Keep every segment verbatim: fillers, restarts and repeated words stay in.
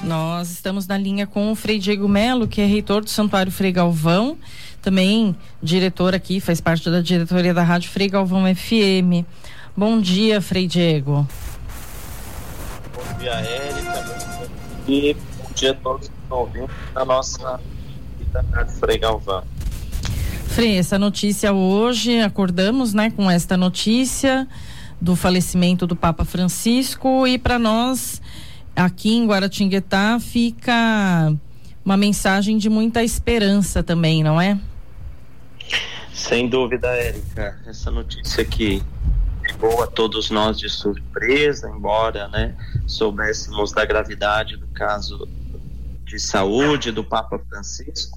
Nós estamos na linha com o Frei Diego Melo, que é reitor do Santuário Frei Galvão, também diretor aqui, faz parte da diretoria da Rádio Frei Galvão F M. Bom dia, Frei Diego. Bom dia, Érica. E bom dia a todos que estão ouvindo na nossa da Rádio Frei Galvão. Frei, essa notícia hoje, acordamos, né, com esta notícia do falecimento do Papa Francisco, e para nós aqui em Guaratinguetá fica uma mensagem de muita esperança também, não é? Sem dúvida, Érica. Essa notícia aqui pegou a todos nós de surpresa, embora, né, soubéssemos da gravidade do caso de saúde do Papa Francisco,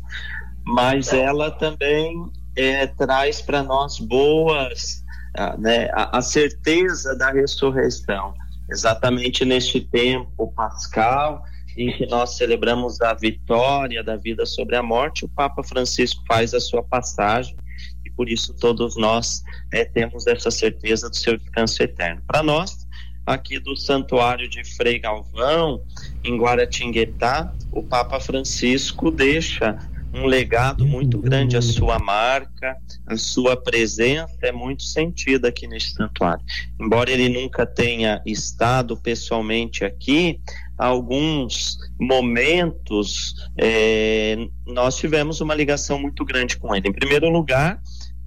mas ela também é, traz para nós boas, ah, né, a, a certeza da ressurreição, exatamente neste tempo pascal em que nós celebramos a vitória da vida sobre a morte. O Papa Francisco faz a sua passagem e por isso todos nós é, temos essa certeza do seu descanso eterno. Para nós, aqui do Santuário de Frei Galvão, em Guaratinguetá, o Papa Francisco deixa um legado muito grande. A sua marca, a sua presença é muito sentida aqui neste santuário. Embora ele nunca tenha estado pessoalmente aqui, alguns momentos é, nós tivemos uma ligação muito grande com ele. Em primeiro lugar,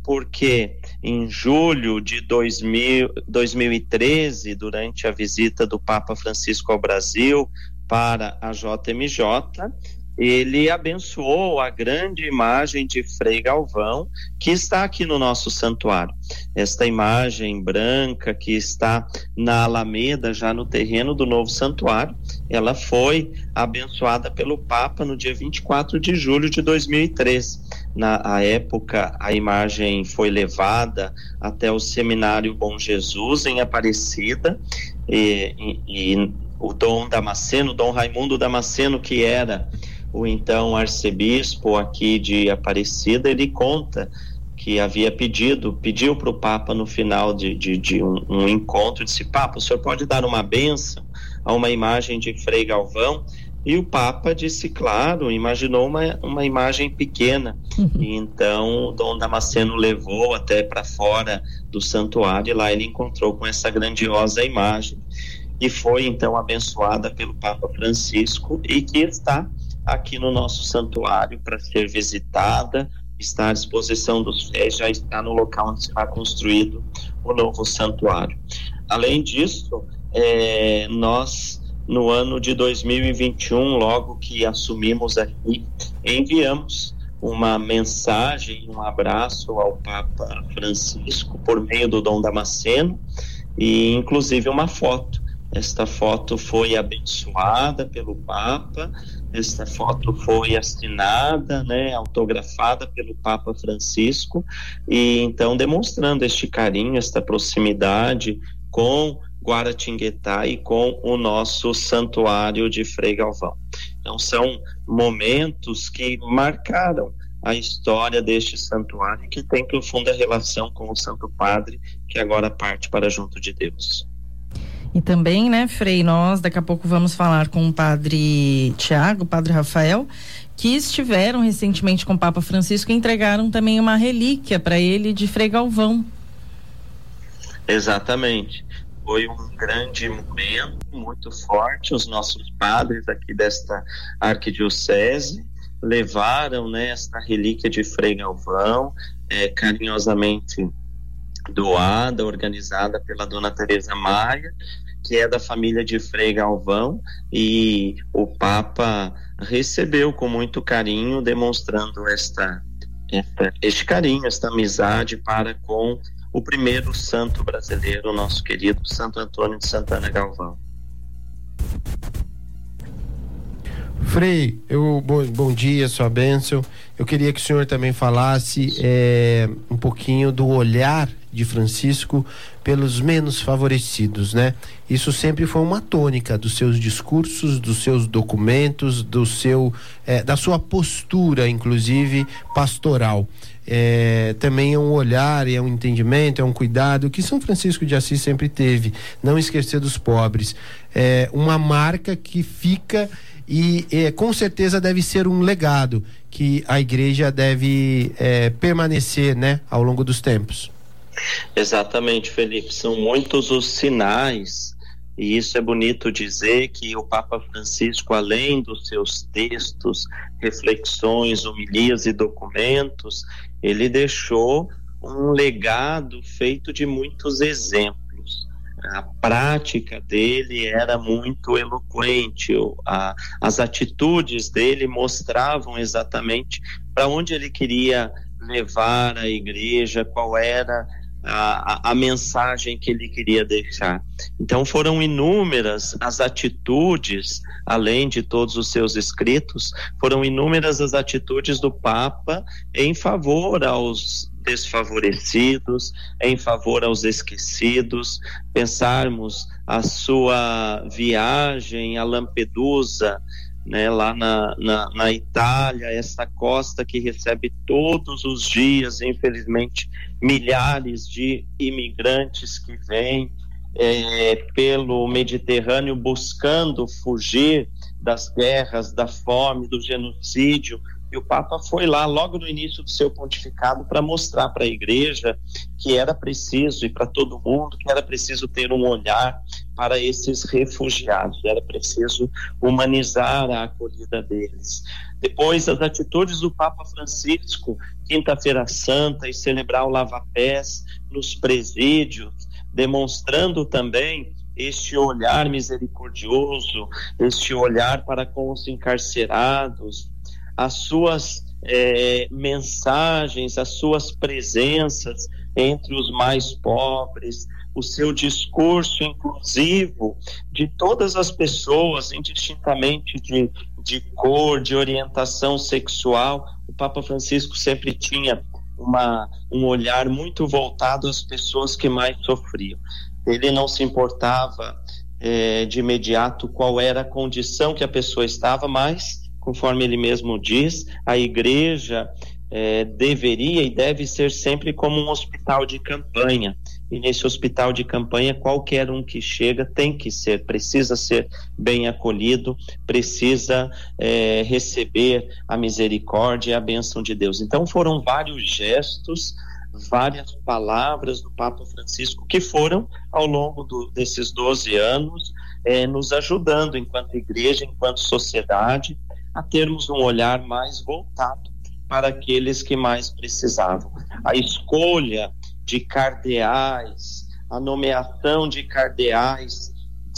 porque em julho de dois mil, dois mil e treze, durante a visita do Papa Francisco ao Brasil para a J M J, ele abençoou a grande imagem de Frei Galvão, que está aqui no nosso santuário. Esta imagem branca que está na Alameda, já no terreno do novo santuário, ela foi abençoada pelo Papa no dia vinte e quatro de julho de dois mil e treze. Na a época, a imagem foi levada até o Seminário Bom Jesus, em Aparecida, e, e, e o Dom Damasceno, Dom Raimundo Damasceno, que era o então arcebispo aqui de Aparecida, ele conta que havia pedido, pediu para o Papa no final de, de, de um, um encontro, disse: Papa, o senhor pode dar uma bênção a uma imagem de Frei Galvão? E o Papa disse, claro, imaginou uma, uma imagem pequena. Uhum. E então o Dom Damasceno levou até para fora do santuário, e lá ele encontrou com essa grandiosa imagem, e foi então abençoada pelo Papa Francisco, e que está aqui no nosso santuário para ser visitada, está à disposição dos fiéis, já está no local onde será construído o novo santuário. Além disso, é, nós, no ano de dois mil e vinte e um, logo que assumimos aqui, enviamos uma mensagem, um abraço ao Papa Francisco por meio do Dom Damasceno, e inclusive uma foto. Esta foto foi abençoada pelo Papa, esta foto foi assinada, né, autografada pelo Papa Francisco, e então demonstrando este carinho, esta proximidade com Guaratinguetá e com o nosso santuário de Frei Galvão. Então são momentos que marcaram a história deste santuário, que tem profunda relação com o Santo Padre, que agora parte para junto de Deus. E também, né, Frei, nós daqui a pouco vamos falar com o Padre Tiago, o Padre Rafael, que estiveram recentemente com o Papa Francisco e entregaram também uma relíquia para ele de Frei Galvão. Exatamente. Foi um grande momento, muito forte. Os nossos padres aqui desta arquidiocese levaram, né, esta relíquia de Frei Galvão, é, carinhosamente doada, organizada pela Dona Teresa Maia, que é da família de Frei Galvão, e o Papa recebeu com muito carinho, demonstrando esta, esta, este carinho, esta amizade para com o primeiro santo brasileiro, nosso querido Santo Antônio de Santana Galvão. Frei, eu, bom, bom dia, sua bênção. Eu queria que o senhor também falasse é, um pouquinho do olhar de Francisco pelos menos favorecidos, né? Isso sempre foi uma tônica dos seus discursos, dos seus documentos, do seu, eh, da sua postura, inclusive pastoral. É, também é um olhar, é um entendimento, é um cuidado que São Francisco de Assis sempre teve, não esquecer dos pobres. É uma marca que fica e é, com certeza deve ser um legado que a igreja deve é, permanecer, né, ao longo dos tempos. Exatamente, Felipe, são muitos os sinais. E isso é bonito dizer que o Papa Francisco, além dos seus textos, reflexões, homilias e documentos, ele deixou um legado feito de muitos exemplos. A prática dele era muito eloquente, a, as atitudes dele mostravam exatamente para onde ele queria levar a igreja, qual era A, a, a mensagem que ele queria deixar. Então foram inúmeras as atitudes, além de todos os seus escritos, foram inúmeras as atitudes do Papa em favor aos desfavorecidos, em favor aos esquecidos. Pensarmos a sua viagem a Lampedusa, né, lá na, na, na Itália, essa costa que recebe todos os dias, infelizmente, milhares de imigrantes que vêm é, pelo Mediterrâneo buscando fugir das guerras, da fome, do genocídio. E o Papa foi lá logo no início do seu pontificado para mostrar para a igreja que era preciso, e para todo mundo, que era preciso ter um olhar para esses refugiados, era preciso humanizar a acolhida deles. Depois, as atitudes do Papa Francisco, Quinta-feira Santa, e celebrar o lava-pés nos presídios, demonstrando também este olhar misericordioso, este olhar para com os encarcerados, as suas eh, mensagens, as suas presenças entre os mais pobres, o seu discurso inclusivo de todas as pessoas, indistintamente de, de cor, de orientação sexual. O Papa Francisco sempre tinha uma, um olhar muito voltado às pessoas que mais sofriam. Ele não se importava eh, de imediato qual era a condição que a pessoa estava, mas, conforme ele mesmo diz, a igreja eh, deveria e deve ser sempre como um hospital de campanha. E nesse hospital de campanha, qualquer um que chega tem que ser, precisa ser bem acolhido, precisa eh, receber a misericórdia e a bênção de Deus. Então foram vários gestos, várias palavras do Papa Francisco que foram, ao longo do, desses doze anos, eh, nos ajudando enquanto igreja, enquanto sociedade, a termos um olhar mais voltado para aqueles que mais precisavam. A escolha de cardeais, a nomeação de cardeais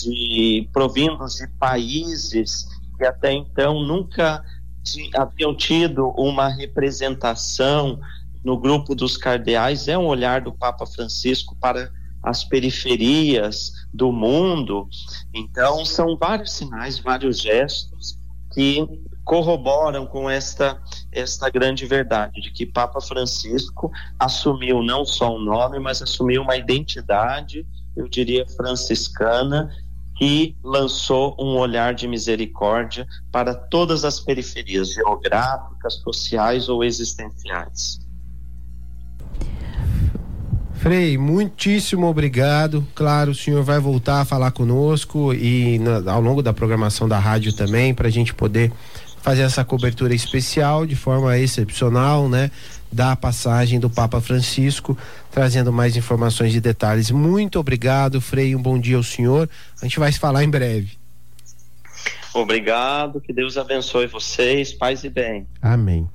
de provindos de países que até então nunca t- haviam tido uma representação no grupo dos cardeais, é um olhar do Papa Francisco para as periferias do mundo. Então são vários sinais, vários gestos que corroboram com esta, esta grande verdade de que Papa Francisco assumiu não só um nome, mas assumiu uma identidade, eu diria, franciscana, que lançou um olhar de misericórdia para todas as periferias geográficas, sociais ou existenciais. Frei, muitíssimo obrigado. Claro, o senhor vai voltar a falar conosco e na, ao longo da programação da rádio também, para a gente poder fazer essa cobertura especial de forma excepcional, né, da passagem do Papa Francisco, trazendo mais informações e detalhes. Muito obrigado, Frei, um bom dia ao senhor. A gente vai se falar em breve. Obrigado, que Deus abençoe vocês, paz e bem. Amém.